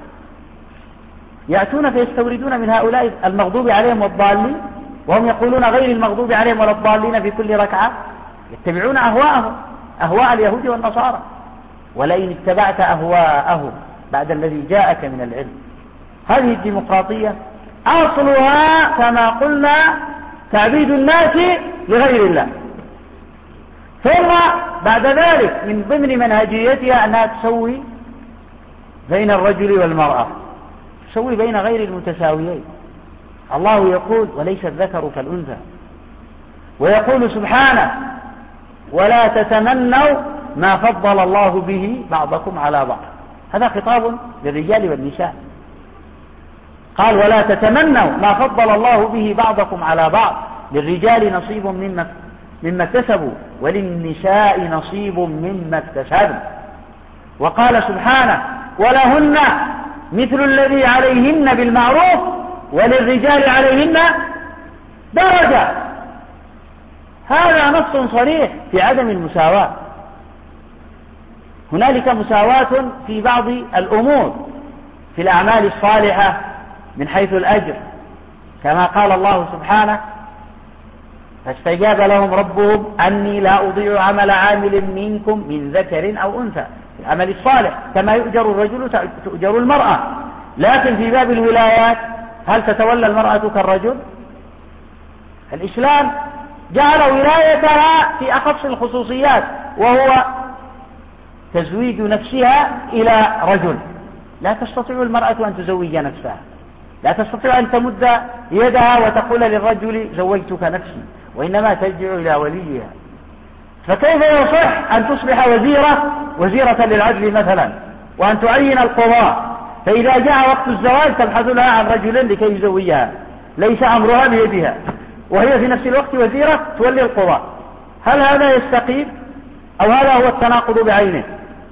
Speaker 1: يأتون فيستوردون من هؤلاء المغضوب عليهم والضالين، وهم يقولون غير المغضوب عليهم ولا الضالين في كل ركعة، يتبعون أهواءهم، أهواء اليهود والنصارى. ولئن اتبعت أهواءهم بعد الذي جاءك من العلم. هذه الديمقراطية أصلها كما قلنا تعبيد الناس لغير الله، ثم بعد ذلك من ضمن منهجيتها أنها تسوي بين الرجل والمرأة، تسوي بين غير المتساويين. الله يقول وليس الذكر كالأنثى، ويقول سبحانه ولا تتمنوا ما فضل الله به بعضكم على بعض. هذا خطاب للرجال والنساء، قال ولا تتمنوا ما فضل الله به بعضكم على بعض، للرجال نصيب مما اكتسبوا وللنساء نصيب مما اكتسبوا. وقال سبحانه ولهن مثل الذي عليهن بالمعروف وللرجال عليهن درجة. هذا نص صريح في عدم المساواة. هنالك مساواة في بعض الأمور، في الأعمال الصالحة من حيث الأجر، كما قال الله سبحانه فاستجاب لهم ربهم أني لا أضيع عمل عامل منكم من ذكر أو أنثى، في العمل الصالح كما يؤجر الرجل تؤجر المرأة. لكن في باب الولايات هل تتولى المرأة كالرجل؟ الإسلام جعل ولايتها في أخص الخصوصيات، وهو تزويج نفسها إلى رجل. لا تستطيع المرأة أن تزوج نفسها، لا تستطيع أن تمد يدها وتقول للرجل زوجتك نفسي، وإنما ترجع إلى وليها. فكيف يصح أن تصبح وزيرة للعدل مثلا، وأن تعين القضاء، فإذا جاء وقت الزواج تبحث لها عن رجل لكي يزوجها، ليس أمرها بيدها، وهي في نفس الوقت وزيرة تولي القضاء؟ هل هذا يستقيم؟ أو هذا هو التناقض بعينه؟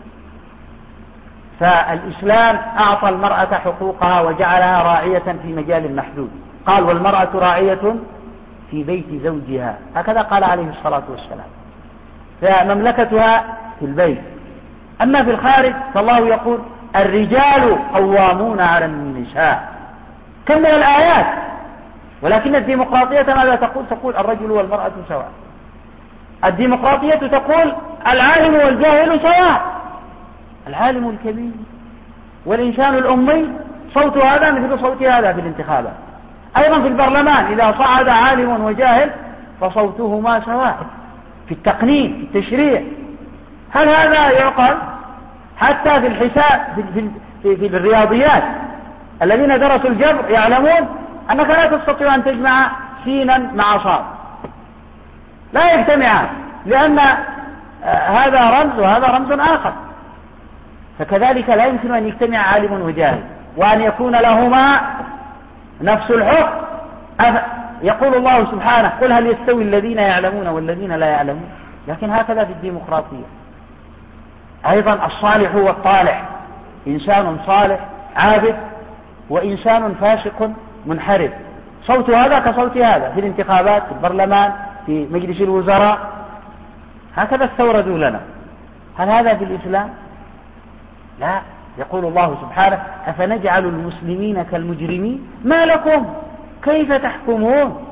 Speaker 1: فالإسلام أعطى المرأة حقوقها وجعلها راعية في مجال محدود، قال والمرأة راعية في بيت زوجها، هكذا قال عليه الصلاة والسلام، فمملكتها في البيت. أما في الخارج فالله يقول الرجال قوامون على النساء، كم من الآيات. ولكن الديمقراطية ماذا تقول؟ تقول الرجل والمرأة سواء. الديمقراطية تقول العالم والجاهل سواء، العالم الكبير والإنسان الأمي صوت هذا مثل صوت هذا في الانتخابات. أيضا في البرلمان إذا صعد عالم وجاهل فصوتهما سواء. في التقنين في التشريع هل هذا يعقل؟ حتى في الحساب في الرياضيات الذين درسوا الجبر يعلمون أنك لا تستطيع أن تجمع سينا مع صاد، لا يجتمعان، لأن هذا رمز وهذا رمز آخر. فكذلك لا يمكن أن يجتمع عالم وجاهل وأن يكون لهما نفس الحكم. يقول الله سبحانه قل هل يستوي الذين يعلمون والذين لا يعلمون. لكن هكذا في الديمقراطية أيضا الصالح والطالح، إنسان صالح عابد وإنسان فاسق منحرف، صوت هذا كصوت هذا في الانتخابات في البرلمان في مجلس الوزراء، هكذا استوردوا لنا. هل هذا في الإسلام؟ لا. يقول الله سبحانه أفنجعل المسلمين كالمجرمين ما لكم كيف تحكمون.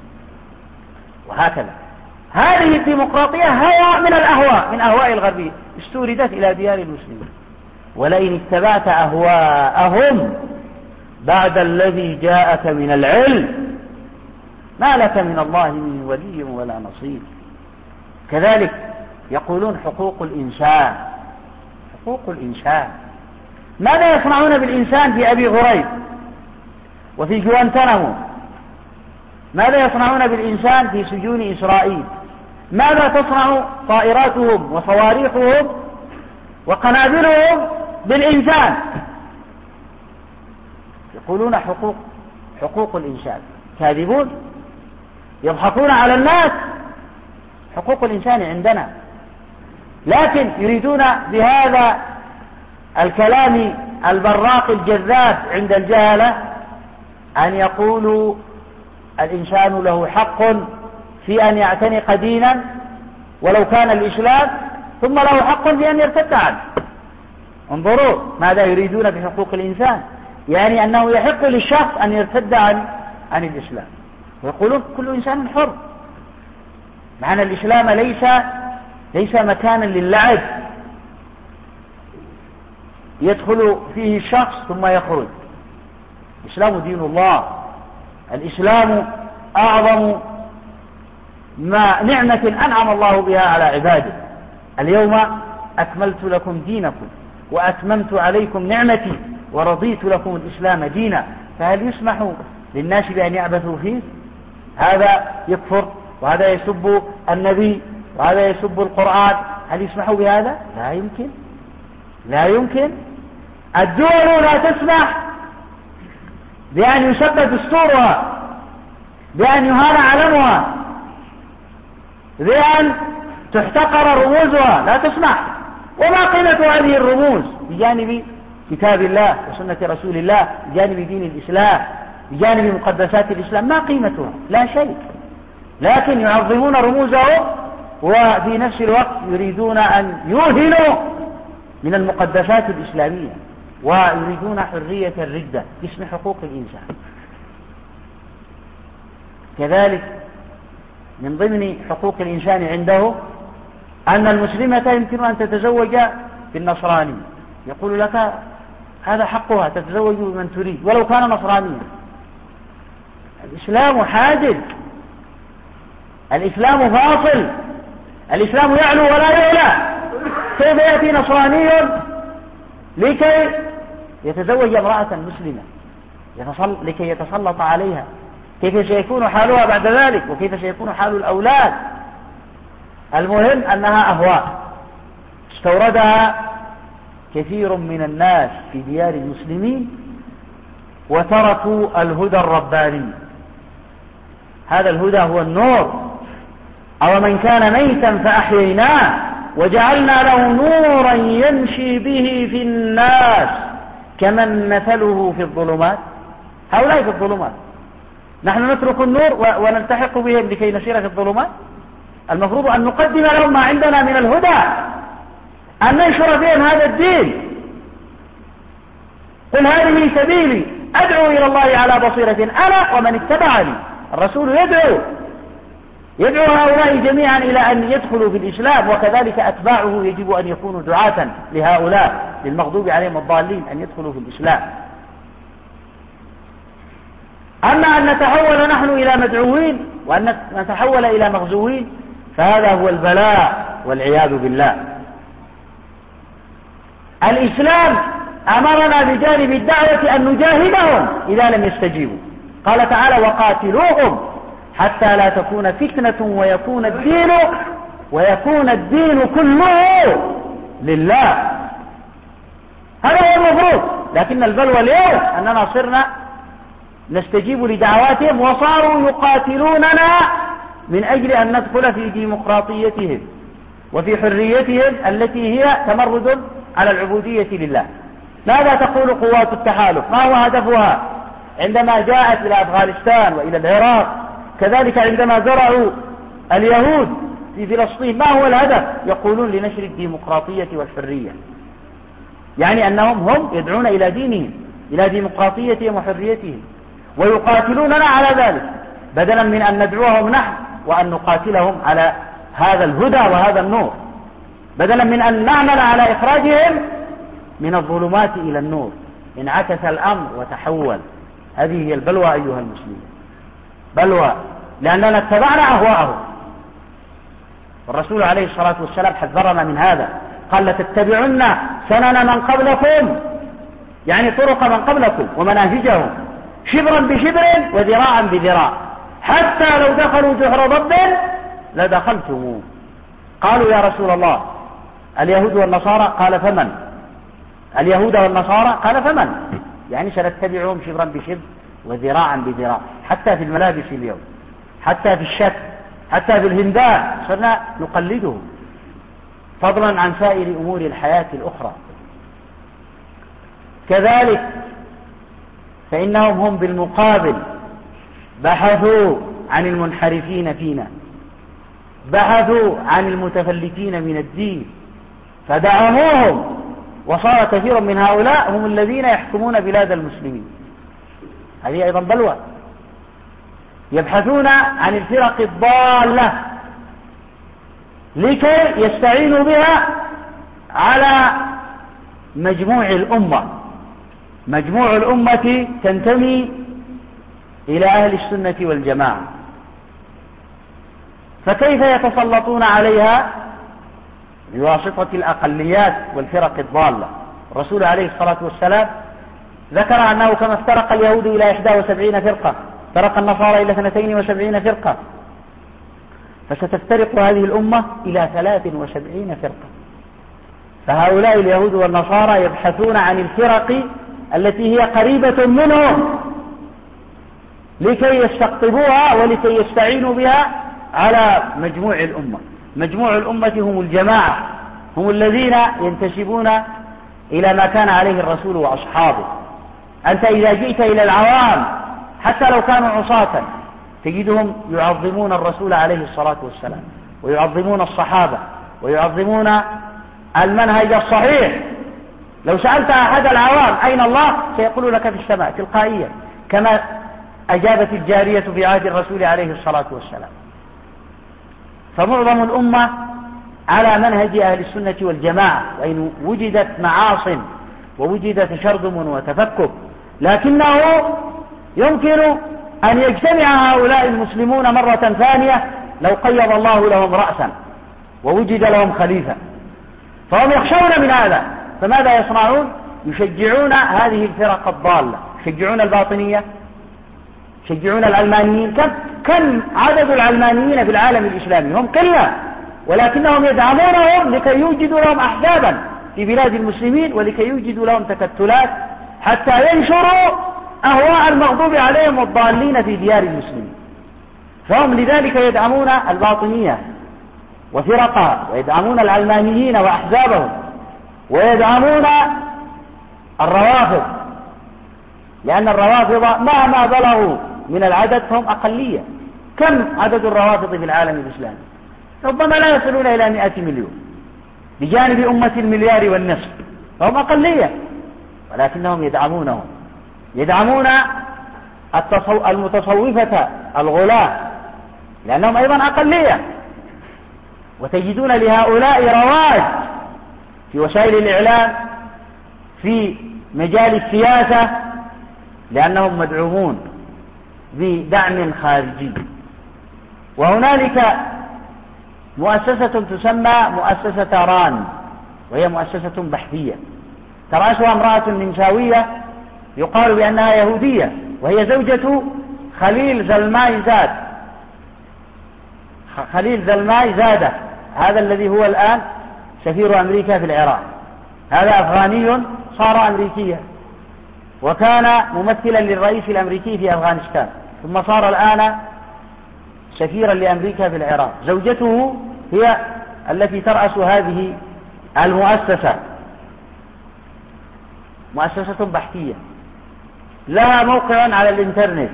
Speaker 1: وهكذا هذه الديمقراطية هوى من الأهواء، من أهواء الغربية، استوردت إلى ديار المسلمين. ولئن اتبعت أهواءهم بعد الذي جاءك من العلم ما لك من الله من ولي ولا نصير. كذلك يقولون حقوق الإنسان، حقوق الإنسان. ماذا يصنعون بالإنسان في أبي غريب وفي جوانتنامو؟ ماذا يصنعون بالإنسان في سجون إسرائيل؟ ماذا تصنع طائراتهم وصواريخهم وقنابلهم بالإنسان؟ يقولون حقوق الإنسان. كاذبون، يضحكون على الناس. حقوق الإنسان عندنا، لكن يريدون بهذا الكلام البراق الجذاب عند الجهلة أن يقولوا الإنسان له حق في أن يعتنق دينا ولو كان الإسلام، ثم له حق في أن يرتد عنه. انظروا ماذا يريدون بحقوق الإنسان، يعني أنه يحق للشخص أن يرتد عن الإسلام، ويقولون كل إنسان حر. معنى الإسلام ليس مكانا للعب يدخل فيه الشخص ثم يخرج. الإسلام دين الله، الإسلام أعظم نعمة أنعم الله بها على عباده. اليوم أكملت لكم دينكم وأتممت عليكم نعمتي ورضيت لكم الإسلام دينا. فهل يسمح للناس بأن يعبثوا فيه؟ هذا يكفر، وهذا يسب النبي، وهذا يسب القرآن. هل يسمحوا بهذا؟ لا يمكن، لا يمكن. الدول لا تسمح بأن يسب دستورها، بأن يهان علمها، بأن تحتقر رموزها، لا تسمح. وما قيمة هذه الرموز بجانب كتاب الله وسنة رسول الله، بجانب دين الإسلام، بجانب مقدسات الإسلام؟ ما قيمتها؟ لا شيء. لكن يعظمون رموزه، وفي نفس الوقت يريدون أن يوهنوا من المقدسات الإسلامية، ويريدون حرية الردة باسم حقوق الإنسان. كذلك من ضمن حقوق الإنسان عنده أن المسلمة يمكن أن تتزوج بالنصراني، يقول لك هذا حقها، تتزوج بمن تريد ولو كان نصرانيا. الإسلام حاجز، الإسلام فاصل، الإسلام يعلو ولا يعلى. كيف يأتي نصراني لكي يتزوج امرأة مسلمة لكي يتسلط عليها؟ كيف سيكون حالها بعد ذلك؟ وكيف سيكون حال الأولاد؟ المهم أنها أهواء استوردها كثير من الناس في ديار المسلمين، وتركوا الهدى الرباني. هذا الهدى هو النور. أو من كان ميتا فأحييناه وجعلنا له نورا يمشي به في الناس كمن مثله في الظلمات. هؤلاء في الظلمات، نحن نترك النور ونلتحق بهم لكي نسير في الظلمات. المفروض أن نقدم لهم ما عندنا من الهدى، أن ننشر بهم هذا الدين. قل هذه سبيلي أدعو إلى الله على بصيرة أنا ومن اتبعني. الرسول يدعو هؤلاء جميعا إلى أن يدخلوا في الإسلام، وكذلك أتباعه يجب أن يكونوا دعاة لهؤلاء للمغضوب عليهم الضالين أن يدخلوا في الإسلام. أما أن نتحول نحن إلى مدعوين وأن نتحول إلى مغزوين فهذا هو البلاء والعياذ بالله. الإسلام أمرنا بجانب الدعوة أن نجاهدهم إذا لم يستجيبوا. قال تعالى وقاتلوهم حتى لا تكون فتنة ويكون الدين كله لله. هذا هو المفروض. لكن البلوى اليوم أننا صرنا نستجيب لدعواتهم وصاروا يقاتلوننا من أجل أن ندخل في ديمقراطيتهم وفي حريتهم التي هي تمرد على العبودية لله. ماذا تقول قوات التحالف؟ ما هو هدفها عندما جاءت إلى أفغانستان وإلى العراق؟ كذلك عندما زرعوا اليهود في فلسطين ما هو الهدف؟ يقولون لنشر الديمقراطية والحرية، يعني أنهم يدعون إلى دينهم، إلى ديمقراطيتهم وحريتهم، ويقاتلوننا على ذلك بدلا من أن ندعوهم نحن وأن نقاتلهم على هذا الهدى وهذا النور، بدلا من أن نعمل على إخراجهم من الظلمات إلى النور. انعكس الأمر وتحول. هذه هي البلوى أيها المسلمين، بلوى لأننا اتبعنا أهواءهم. والرسول عليه الصلاة والسلام حذرنا من هذا، قال لتتبعن سنن من قبلكم، يعني طرق من قبلكم ومناهجهم، شبرا بشبر وذراعا بذراع، حتى لو دخلوا جحر ضب لدخلتموه. قالوا يا رسول الله اليهود والنصارى؟ قال فمن؟ اليهود والنصارى؟ قال فمن؟ يعني سنتبعهم شبرا بشبر وذراعا بذراع، حتى في الملابس اليوم، حتى في الشكل، حتى في الهنداء صرنا نقلده، فضلا عن سائر أمور الحياة الأخرى. كذلك فإنهم هم بالمقابل بحثوا عن المنحرفين فينا، بحثوا عن المتفلتين من الدين فدعموهم، وصار كثير من هؤلاء هم الذين يحكمون بلاد المسلمين. هذه أيضا بلوى. يبحثون عن الفرق الضالة لكي يستعينوا بها على مجموع الأمة. مجموع الأمة تنتمي إلى أهل السنة والجماعة، فكيف يتسلطون عليها؟ بواسطة الأقليات والفرق الضالة. الرسول عليه الصلاة والسلام ذكر أنه كما افترق اليهود إلى 71 فرقة، افترق النصارى إلى 72 فرقة، فستفترق هذه الأمة إلى 73 فرقة. فهؤلاء اليهود والنصارى يبحثون عن الفرق التي هي قريبة منهم لكي يستقطبوها ولكي يستعينوا بها على مجموع الأمة. مجموع الأمة هم الجماعة، هم الذين ينتسبون إلى ما كان عليه الرسول وأصحابه. أنت إذا جئت إلى العوام حتى لو كانوا عصاة تجدهم يعظمون الرسول عليه الصلاة والسلام، ويعظمون الصحابة، ويعظمون المنهج الصحيح. لو سألت أحد العوام أين الله سيقول لك في السماء تلقائيا، كما أجابت الجارية في عهد الرسول عليه الصلاة والسلام. فمعظم الأمة على منهج أهل السنة والجماعة، وإن وجدت معاص ووجد تشرذم وتفكك، لكنه يمكن أن يجتمع هؤلاء المسلمون مرة ثانية لو قيض الله لهم رأسا ووجد لهم خليفة. فهم يخشون من هذا، فماذا يصنعون؟ يشجعون هذه الفرق الضالة، يشجعون الباطنية، يشجعون العلمانيين. كم عدد العلمانيين في العالم الإسلامي؟ هم قلة، ولكنهم يدعمونهم لكي يوجدوا لهم أحزابا في بلاد المسلمين، ولكي يوجدوا لهم تكتلات حتى ينشروا أهواء المغضوب عليهم والضالين في ديار المسلمين. فهم لذلك يدعمون الباطنية وفرقها، ويدعمون العلمانيين وأحزابهم، ويدعمون الروافض، لأن الروافض مهما بلغوا من العدد فهم أقلية. كم عدد الروافض في العالم الإسلامي؟ ربما لا يصلون إلى 100 مليون بجانب أمة 1.5 مليار، فهم أقلية، ولكنهم يدعمونهم، يدعمون المتصوفة الغلاة لأنهم أيضا أقلية. وتجدون لهؤلاء رواج في وسائل الإعلام، في مجال السياسة، لأنهم مدعومون بدعم خارجي. وهنالك مؤسسة تسمى مؤسسة ران، وهي مؤسسة بحثية ترأسها امرأة نمساوية يقال بأنها يهودية، وهي زوجة خليل زلماي زادة، هذا الذي هو الآن سفير أمريكا في العراق. هذا أفغاني صار أمريكيا، وكان ممثلا للرئيس الأمريكي في أفغانستان، ثم صار الآن سفيرا لأمريكا في العراق. زوجته هي التي ترأس هذه المؤسسة، مؤسسة بحثية لها موقع على الإنترنت،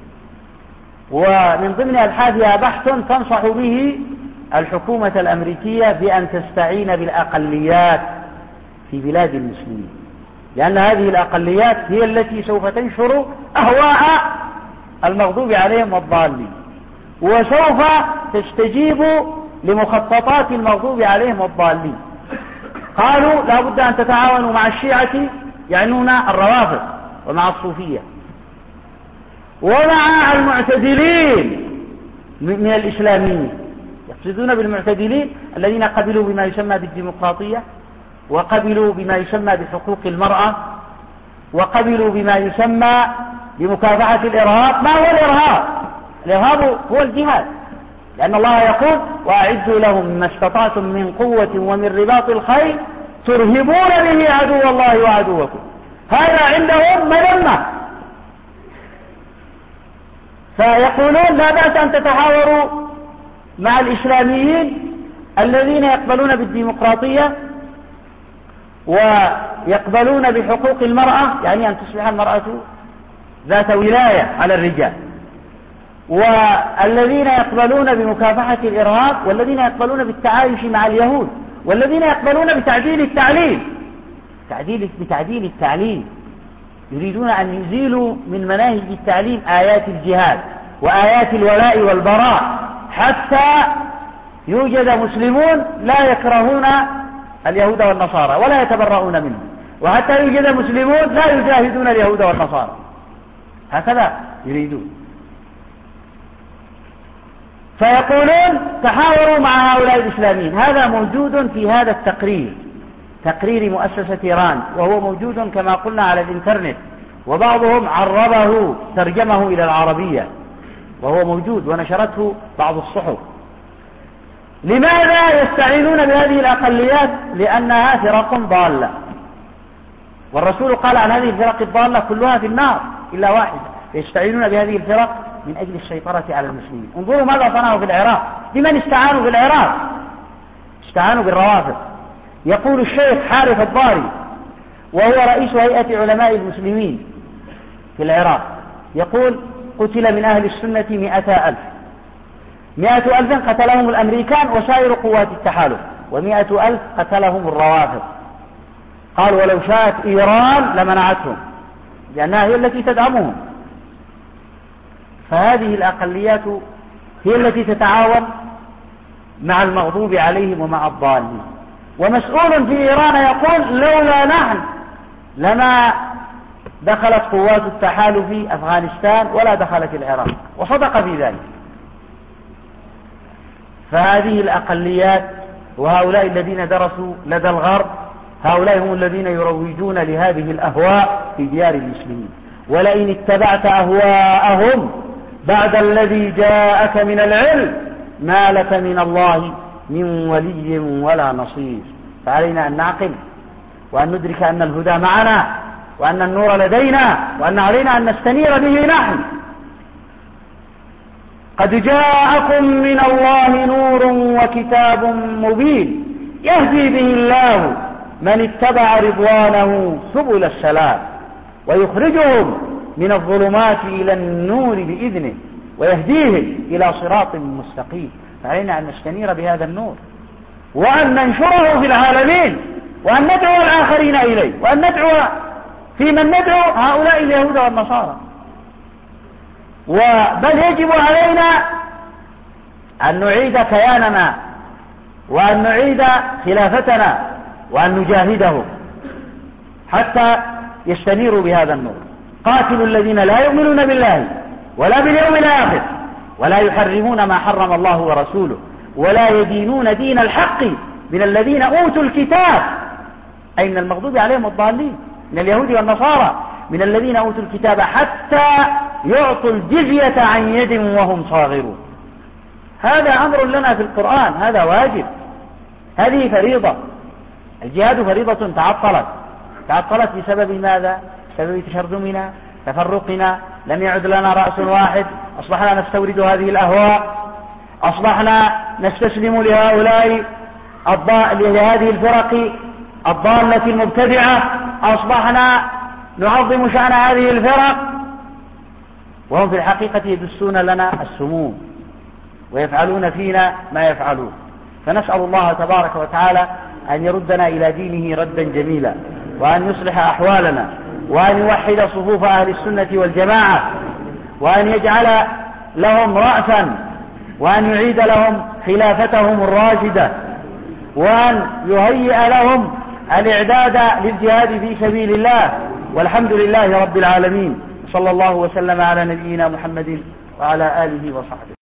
Speaker 1: ومن ضمن أبحاثها بحث تنصح به الحكومة الأمريكية بأن تستعين بالأقليات في بلاد المسلمين، لأن هذه الأقليات هي التي سوف تنشر أهواء المغضوب عليهم والضالين، وسوف تستجيب لمخططات المغضوب عليهم والضالين. قالوا لا بد أن تتعاونوا مع الشيعة، يعنون الروافض، ومع الصوفية، ومع المعتدلين من الإسلاميين. يقصدون بالمعتدلين الذين قبلوا بما يسمى بالديمقراطية، وقبلوا بما يسمى بحقوق المرأة، وقبلوا بما يسمى بمكافحة الإرهاب. ما هو الإرهاب؟ الإرهاب هو الجهاد، لأن الله يقول: وأعدوا لهم ما استطعتم من قوة ومن رباط الخيل ترهبون به عدو الله وعدوكم. هذا عندهم مذمة. فيقولون لا بأس أن تتحاوروا مع الإسلاميين الذين يقبلون بالديمقراطية ويقبلون بحقوق المرأة، يعني أن تصبح المرأة ذات ولاية على الرجال، والذين يقبلون بمكافحة الإرهاب، والذين يقبلون بالتعايش مع اليهود، والذين يقبلون بتعديل التعليم. يريدون أن يزيلوا من مناهج التعليم آيات الجهاد وآيات الولاء والبراء، حتى يوجد مسلمون لا يكرهون اليهود والنصارى ولا يتبرؤون منهم، وحتى يوجد مسلمون لا يجاهدون اليهود والنصارى. هكذا يريدون. فيقولون تحاوروا مع هؤلاء الإسلاميين. هذا موجود في هذا التقرير، تقرير مؤسسة راند، وهو موجود كما قلنا على الإنترنت، وبعضهم عربه ترجمه إلى العربية، وهو موجود ونشرته بعض الصحف. لماذا يستعينون بهذه الأقليات؟ لأنها فرق ضالة، والرسول قال عن هذه الفرق الضالة كلها في النار إلا واحدة. يستعينون بهذه الفرق من أجل السيطرة على المسلمين. انظروا ماذا صنعوا في العراق. بمن استعانوا في العراق؟ استعانوا بالروافض. يقول الشيخ حارث الضاري، وهو رئيس هيئة علماء المسلمين في العراق، يقول: قتل من أهل السنة 100,000. 100,000 قتلهم الأمريكان وسائر قوات التحالف، و100,000 قتلهم الروافض. قال: ولو شاءت إيران لمنعتهم، لأنها هي التي تدعمهم. فهذه الأقليات هي التي تتعاون مع المغضوب عليهم ومع الضالين. ومسؤول في إيران يقول: لولا نحن لما دخلت قوات التحالف في أفغانستان ولا دخلت العراق، وصدق في ذلك. فهذه الأقليات وهؤلاء الذين درسوا لدى الغرب، هؤلاء هم الذين يروجون لهذه الأهواء في ديار المسلمين. ولئن اتبعت أهواءهم بعد الذي جاءك من العلم ما لك من الله من ولي ولا نصير. فعلينا أن نعقل، وأن ندرك أن الهدى معنا، وأن النور لدينا، وأن علينا أن نستنير به نحن. قد جاءكم من الله نور وكتاب مبين يهدي به الله من اتبع رضوانه سبل السلام ويخرجهم من الظلمات إلى النور بإذنه ويهديهم إلى صراط مستقيم. فعلينا أن نستنير بهذا النور، وأن ننشره في العالمين، وأن ندعو الآخرين إليه، وأن ندعو في من ندعو هؤلاء اليهود والنصارى. بل يجب علينا أن نعيد كياننا، وأن نعيد خلافتنا، وأن نجاهدهم حتى يستنيروا بهذا النور. قاتلوا الذين لا يؤمنون بالله ولا باليوم الآخر ولا يحرمون ما حرم الله ورسوله ولا يدينون دين الحق من الذين أوتوا الكتاب، أي من المغضوب عليهم الضالين من اليهود والنصارى، من الذين أوتوا الكتاب حتى يعطوا الجزية عن يد وهم صاغرون. هذا أمر لنا في القرآن، هذا واجب، هذه فريضة. الجهاد فريضة تعطلت بسبب ماذا؟ بسبب تشرذمنا، تفرقنا، لم يعد لنا رأس واحد، أصبحنا نستورد هذه الأهواء، أصبحنا نستسلم لهؤلاء لهذه الفرق الضالة المبتدعة، أصبحنا نعظم شأن هذه الفرق، وهم في الحقيقة يدسون لنا السموم ويفعلون فينا ما يفعلون. فنسأل الله تبارك وتعالى أن يردنا إلى دينه ردا جميلا، وأن يصلح أحوالنا، وأن يوحد صفوف أهل السنة والجماعة، وأن يجعل لهم رأسا، وأن يعيد لهم خلافتهم الراشدة، وأن يهيئ لهم الإعداد للجهاد في سبيل الله. والحمد لله رب العالمين، صلى الله وسلم على نبينا محمد وعلى آله وصحبه.